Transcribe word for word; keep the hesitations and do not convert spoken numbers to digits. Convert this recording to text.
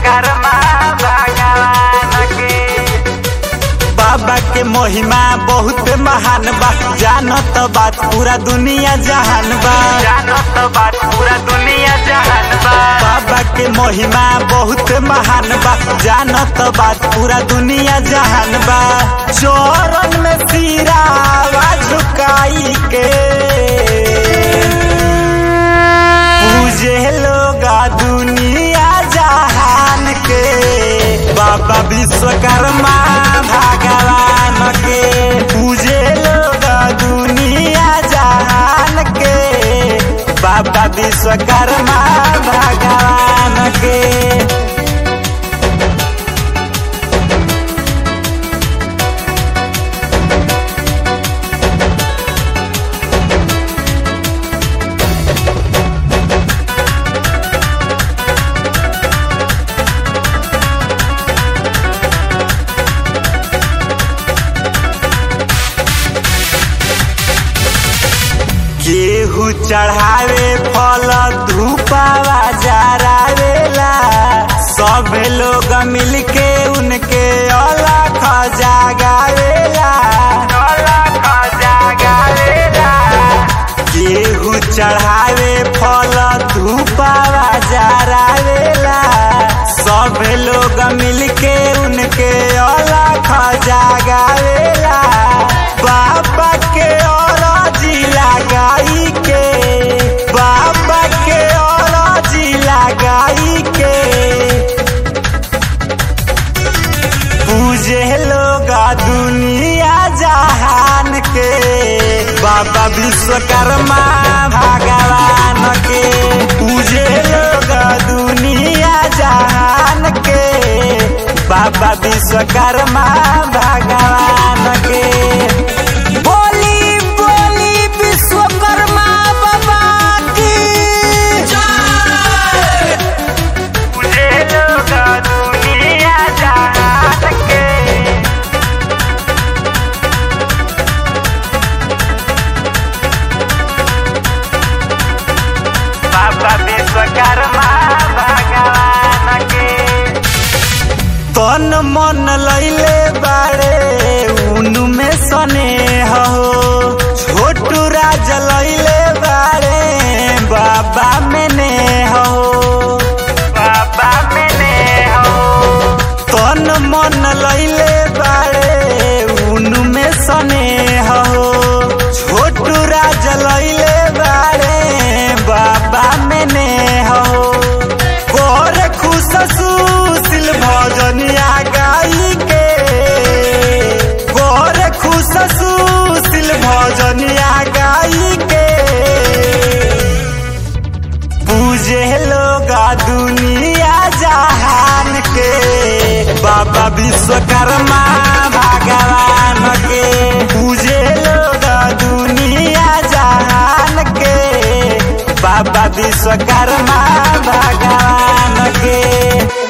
विश्वकर्मा भगवान के। बाबा के महिमा बहुत महान बा, जानत बात पूरा दुनिया जहान बा, जानत बात पूरा दुनिया जहान बा। बाबा के महिमा बहुत महान बा, जानत बात पूरा दुनिया जहान बा। चरण में सिरावा झुकाई के पूजे लोगा दुनिया जहान के। बाबा विश्वकर्मा भगवान के पूजे लोगा दुनिया जहान के। बाबा विश्वकर्मा भगवान के। केहू चढ़ावे फल धूपावा जरावेला, सब लोग मिलके उनके अलख जगावेला, अलख जगावेला। केहू चढ़ावे फल धूपावा जरावेला, सब लोग मिलके उनके अलख जगावेला। बाबा के लगाई के, बाबा के औरजी लगाई के पूजे लोगा दुनिया जहान के। बाबा विश्वकर्मा भगवान के पूजे लोगा दुनिया जहान के। बाबा विश्वकर्मा भगवान के। विश्वकर्मा भगवान के तन मन लैले बारे उनु में स्नेह हो। छोटू राज लैले बारे बाबा में नेह हो, बाबा में नेह हो। तन मन लैले बारे उनु में स्नेह हो। छोटू राज लैले बारे बाबा में नेह हो। गोर खुश सुशील भजनिया गाई के, गोर खुश सुशील भजनिया गाई के पूजे लोगा दुनिया जहान के। बाबा विश्वकर्मा भगवान के पूजे लोगा दुनिया जहान के। बाबा विश्वकर्मा भगवान के।